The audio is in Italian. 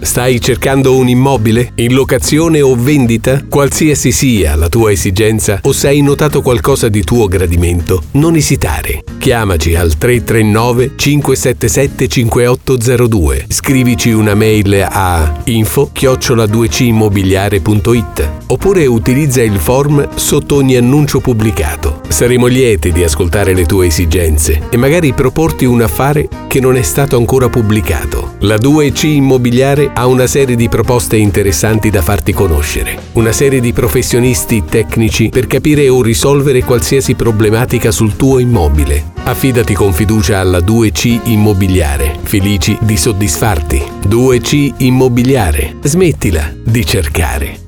Stai cercando un immobile? In locazione o vendita? Qualsiasi sia la tua esigenza o se hai notato qualcosa di tuo gradimento, non esitare. Chiamaci al 339 577 5802. Scrivici una mail a info@2cimmobiliare.it oppure utilizza il form sotto ogni annuncio pubblicato. Saremo lieti di ascoltare le tue esigenze e magari proporti un affare che non è stato ancora pubblicato. La 2C Immobiliare ha una serie di proposte interessanti da farti conoscere. Una serie di professionisti tecnici per capire o risolvere qualsiasi problematica sul tuo immobile. Affidati con fiducia alla 2C Immobiliare, felici di soddisfarti. 2C Immobiliare. Smettila di cercare.